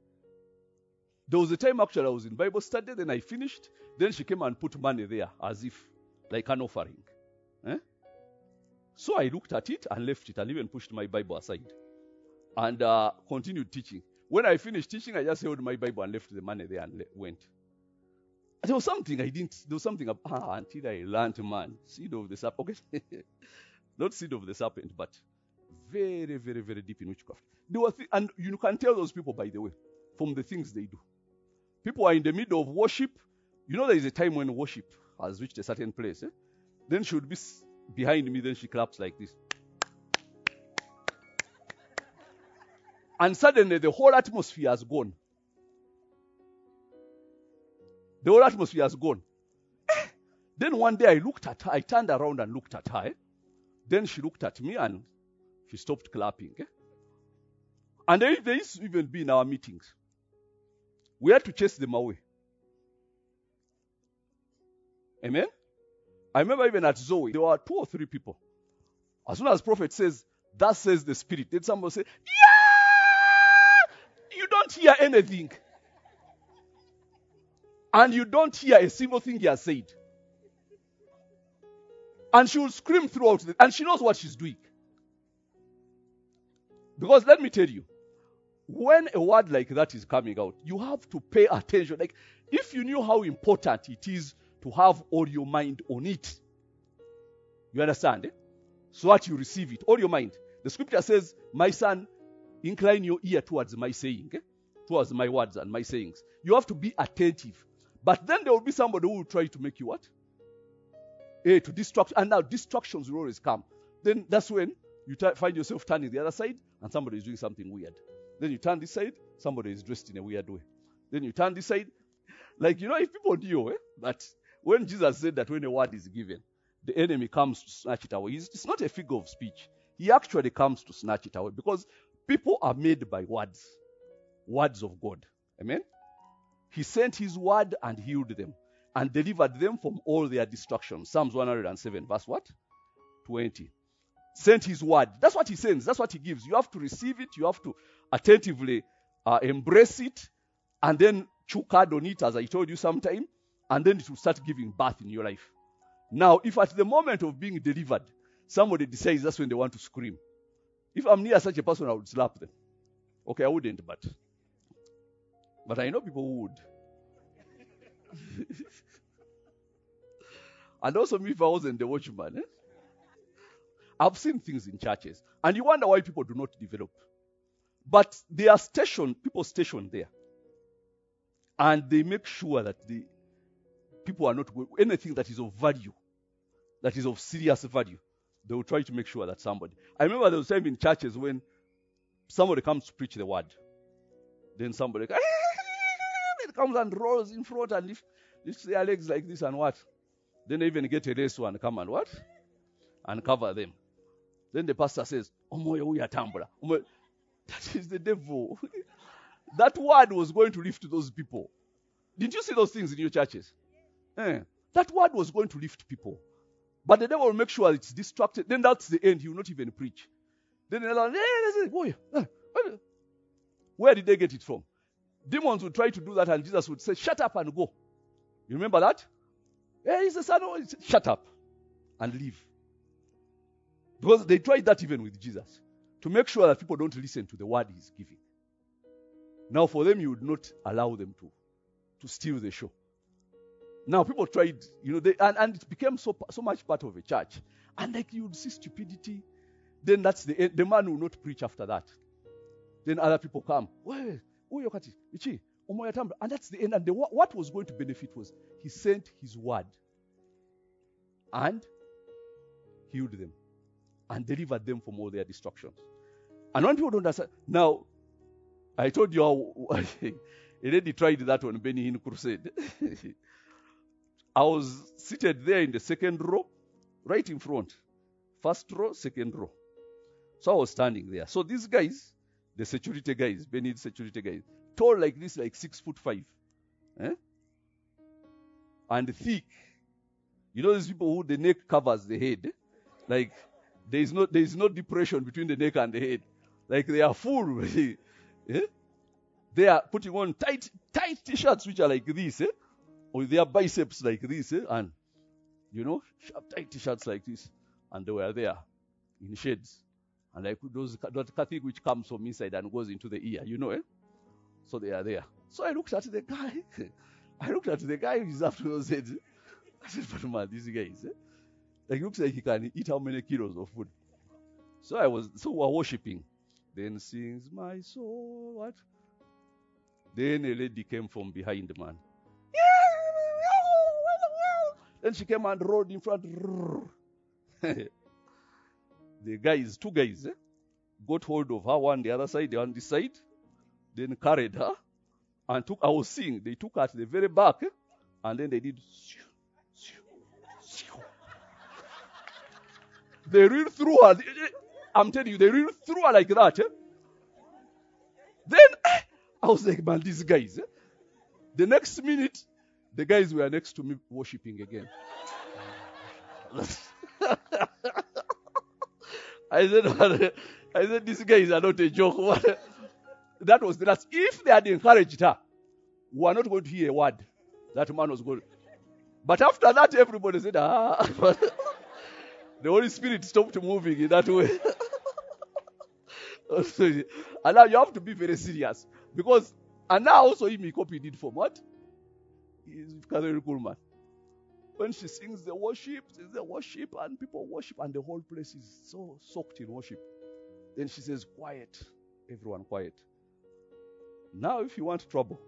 There was a time actually I was in Bible study, then I finished. Then she came and put money there as if like an offering. Eh? So I looked at it and left it and even pushed my Bible aside. And uh, continued teaching. When I finished teaching, I just held my Bible and left the money there and le- went. There was something I didn't, there was something, ah, until I learned, man, seed of the serpent. Okay. Not seed of the serpent, but very, very, very deep in witchcraft. There were th- and you can tell those people, by the way, from the things they do. People are in the middle of worship. You know there is a time when worship has reached a certain place. Eh? Then she would be behind me, then she claps like this. And suddenly the whole atmosphere has gone. The whole atmosphere has gone. Eh. Then one day I looked at her. I turned around and looked at her. Eh. Then she looked at me and she stopped clapping. Eh. And they, they used to even be in our meetings. We had to chase them away. Amen? I remember even at Zoe, there were two or three people. As soon as prophet says, "Thus says the Spirit," then somebody say, "Yeah!" You don't hear anything. And you don't hear a single thing he has said. And she will scream throughout it. And she knows what she's doing. Because let me tell you, when a word like that is coming out, you have to pay attention. Like, if you knew how important it is to have all your mind on it, you understand? Eh? So that you receive it, all your mind. The scripture says, "My son, incline your ear towards my saying," eh? towards my words and my sayings. You have to be attentive. But then there will be somebody who will try to make you what? Eh, to distract. And now distractions will always come. Then that's when you t- find yourself turning the other side and somebody is doing something weird. Then you turn this side, somebody is dressed in a weird way. Then you turn this side. Like, you know, if people knew eh, that when Jesus said that when a word is given, the enemy comes to snatch it away. It's not a figure of speech. He actually comes to snatch it away because people are made by words. Words of God. Amen? He sent his word and healed them and delivered them from all their destructions. Psalms one hundred seven, verse what? twenty. Sent his word. That's what he sends. That's what he gives. You have to receive it. You have to attentively uh, embrace it and then chew hard on it, as I told you sometime, and then it will start giving birth in your life. Now, if at the moment of being delivered, somebody decides that's when they want to scream. If I'm near such a person, I would slap them. Okay, I wouldn't, but... But I know people who would. And also me, if I wasn't the watchman. Eh? I've seen things in churches. And you wonder why people do not develop. But they are stationed, people stationed there. And they make sure that the people are not going, anything that is of value, that is of serious value, they will try to make sure that somebody. I remember there was time in churches when somebody comes to preach the word. Then somebody comes and rolls in front and lift, lifts their legs like this and what? Then they even get a lace one, come and what? And cover them. Then the pastor says, "Omoyo uya tambula." That is the devil. That word was going to lift those people. Did you see those things in your churches? Eh, that word was going to lift people. But the devil will make sure it's distracted. Then that's the end. He will not even preach. Then another, where did they get it from? Demons would try to do that and Jesus would say, "Shut up and go." You remember that? Hey, he's the son of... Shut up and leave. Because they tried that even with Jesus. To make sure that people don't listen to the word he's giving. Now for them, you would not allow them to, to steal the show. Now people tried, you know, they, and, and it became so, so much part of a church. And like you would see stupidity. Then that's the end. The man will not preach after that. Then other people come. Well, and that's the end. And the, what was going to benefit was he sent his word and healed them and delivered them from all their destructions. And when people don't understand, now, I told you how a lady tried that on Benny Hinn Crusade. I was seated there in the second row, right in front. First row, second row. So I was standing there. So these guys, the security guys, Benny security guys, tall like this, like six foot five. Eh? And thick. You know these people who the neck covers the head? Eh? Like, there is no there is no depression between the neck and the head. Like they are full. eh? They are putting on tight tight t-shirts which are like this, eh? With their biceps like this, eh? And you know, sharp tight t-shirts like this. And they were there in shades. And like those that thing which comes from inside and goes into the ear, you know, eh? So they are there. So I looked at the guy. I looked at the guy who's after those heads. I said, "But man, this guy is, eh? Like, looks like he can eat how many kilos of food." So I was, so we were worshiping. Then sings my soul, what? Then a lady came from behind the man. Then she came and rolled in front. The guys, two guys, eh, got hold of her, one the other side, the one this side, then carried her and took, I was seeing, they took her to the very back, eh, and then they did, they reeled through her. I'm telling you, they reeled through her like that. Eh? Then eh, I was like, man, these guys. Eh? The next minute, the guys were next to me worshiping again. I said, I said, these guys are not a joke. That was the last. If they had encouraged her, we are not going to hear a word. That man was going. But after that, everybody said, ah. The Holy Spirit stopped moving in that way. And now you have to be very serious. Because, and now also he copied it from what? He's Catherine Kuhlman. When she sings the worship, sings the worship, and people worship, and the whole place is so soaked in worship. Then she says, quiet. Everyone quiet. Now if you want trouble,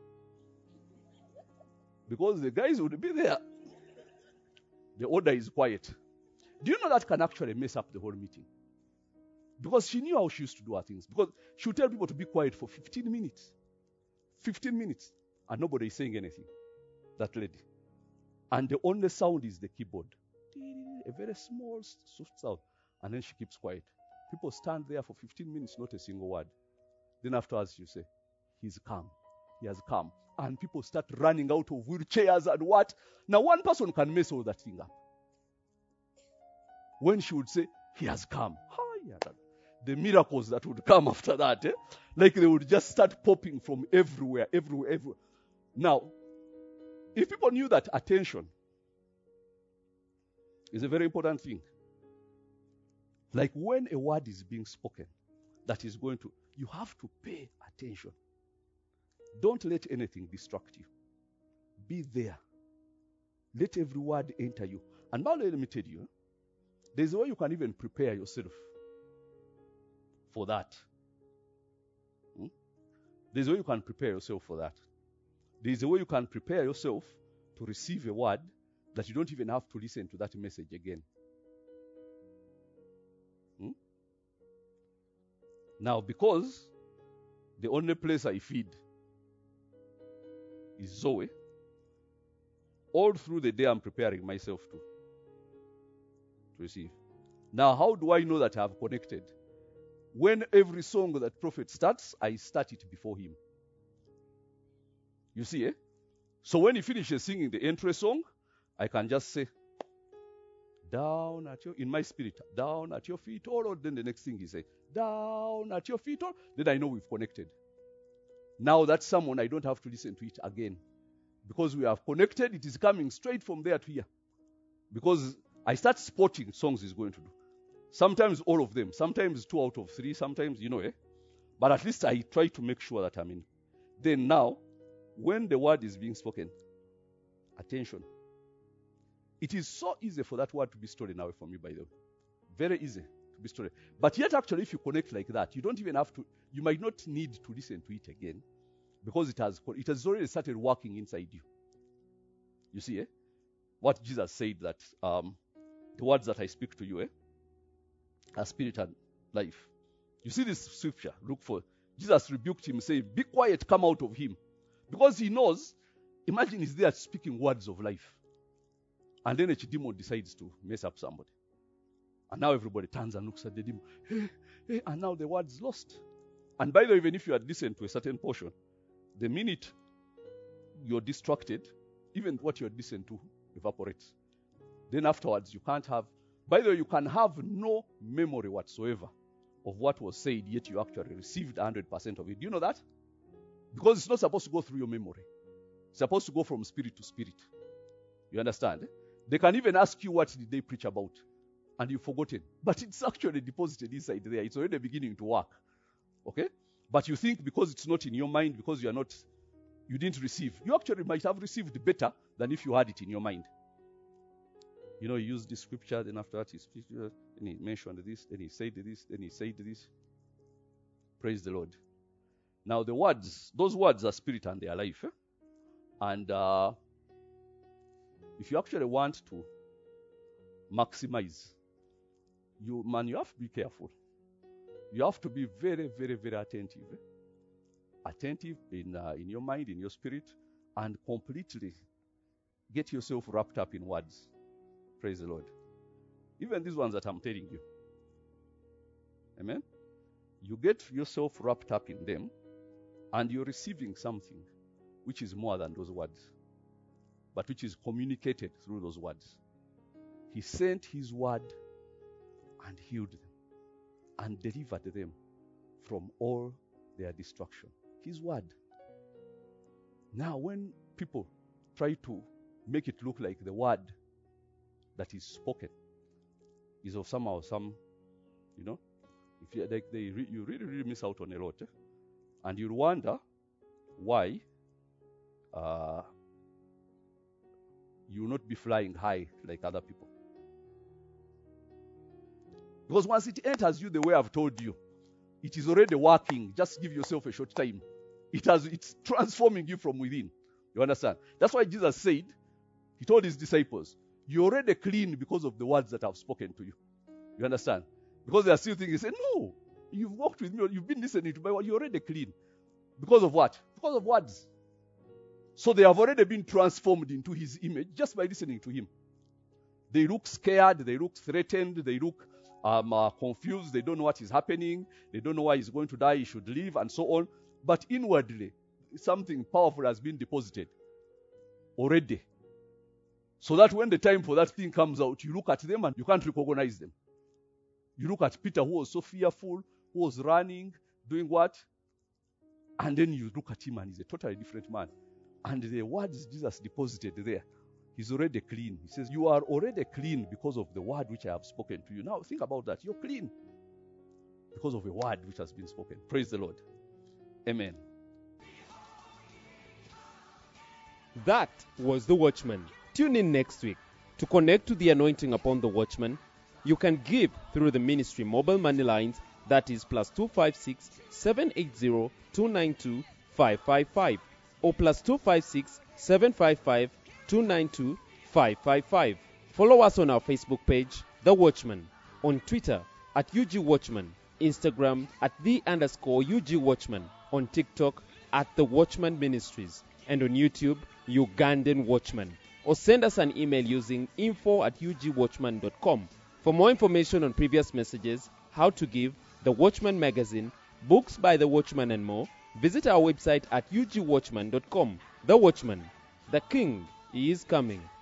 because the guys would be there, the order is quiet. Do you know that can actually mess up the whole meeting? Because she knew how she used to do her things. Because she would tell people to be quiet for fifteen minutes. fifteen minutes. And nobody is saying anything. That lady. And the only sound is the keyboard. A very small, soft sound. And then she keeps quiet. People stand there for fifteen minutes, not a single word. Then afterwards you say, he's come. He has come. And people start running out of wheelchairs and what? Now one person can mess all that thing up. When she would say, he has come. The miracles that would come after that. Eh? Like they would just start popping from everywhere, everywhere, everywhere. Now, if people knew that attention is a very important thing. Like when a word is being spoken that is going to, you have to pay attention. Don't let anything distract you. Be there. Let every word enter you. And now let me tell you, there's a way you can even prepare yourself for that. Hmm? There's a way you can prepare yourself for that. There's a way you can prepare yourself to receive a word that you don't even have to listen to that message again. Hmm? Now, because the only place I feed is Zoe, all through the day I'm preparing myself to, to receive. Now, how do I know that I've connected? When every song that prophet starts, I start it before him. You see, eh? So when he finishes singing the entry song, I can just say, down at your, in my spirit, down at your feet, or oh, then the next thing he say, down at your feet, or then I know we've connected. Now that someone, I don't have to listen to it again. Because we have connected, it is coming straight from there to here. Because I start spotting songs he's going to do. Sometimes all of them, sometimes two out of three, sometimes, you know, eh? But at least I try to make sure that I'm in. Then now, when the word is being spoken, attention. It is so easy for that word to be stolen away from you, by the way. Very easy to be stolen. But yet, actually, if you connect like that, you don't even have to, you might not need to listen to it again. Because it has, it has already started working inside you. You see, eh? What Jesus said that, um, the words that I speak to you, eh? Are spirit and life. You see this scripture, look for, Jesus rebuked him, saying, be quiet, come out of him. Because he knows, imagine he's there speaking words of life. And then a demon decides to mess up somebody. And now everybody turns and looks at the demon. Hey, hey, and now the word's lost. And by the way, even if you had listened to a certain portion, the minute you're distracted, even what you had listened to evaporates. Then afterwards, you can't have, by the way, you can have no memory whatsoever of what was said, yet you actually received one hundred percent of it. Do you know that? Because it's not supposed to go through your memory. It's supposed to go from spirit to spirit. You understand? They can even ask you what did they preach about, and you've forgotten. But it's actually deposited inside there. It's already beginning to work. Okay? But you think because it's not in your mind, because you are not, you didn't receive. You actually might have received better than if you had it in your mind. You know, he used this scripture, then after that he, then he mentioned this, then he said this, then he said this. Praise the Lord. Now the words, those words are spirit and they are life. Eh? And uh, if you actually want to maximize, you man, you have to be careful. You have to be very, very, very attentive. Eh? Attentive in uh, in your mind, in your spirit, and completely get yourself wrapped up in words. Praise the Lord. Even these ones that I'm telling you. Amen? You get yourself wrapped up in them, and you're receiving something which is more than those words, but which is communicated through those words. He sent his word and healed them and delivered them from all their destruction. His word. Now, when people try to make it look like the word that is spoken is of somehow some, you know, if you like, they re, you really really miss out on a lot, eh? And you wonder why uh, you will not be flying high like other people. Because once it enters you the way I've told you, it is already working. Just give yourself a short time. It has, it's transforming you from within. You understand? That's why Jesus said, he told his disciples, you're already clean because of the words that I've spoken to you. You understand? Because they are still thinking, he said, no, you've walked with me, you've been listening to my word, you're already clean. Because of what? Because of words. So they have already been transformed into his image just by listening to him. They look scared, they look threatened, they look um, uh, confused, they don't know what is happening, they don't know why he's going to die, he should live, and so on. But inwardly, something powerful has been deposited already. So that when the time for that thing comes out, you look at them and you can't recognize them. You look at Peter, who was so fearful, who was running, doing what? And then you look at him and he's a totally different man. And the words Jesus deposited there, he's already clean. He says, you are already clean because of the word which I have spoken to you. Now think about that. You're clean because of a word which has been spoken. Praise the Lord. Amen. That was The Watchman. Tune in next week. To connect to the anointing upon The Watchman, you can give through the ministry mobile money lines, that is plus two five six, seven eight zero, two nine two, five five five or plus two five six, seven five five, two nine two, five five five. Follow us on our Facebook page, The Watchman, on Twitter at U G Watchman, Instagram at the underscore U G Watchman, on TikTok at The Watchman Ministries, and on YouTube, Ugandan Watchman. Or send us an email using info at u g watchman dot com. For more information on previous messages, how to give, The Watchman magazine, books by The Watchman and more, visit our website at u g watchman dot com. The Watchman, the King is coming.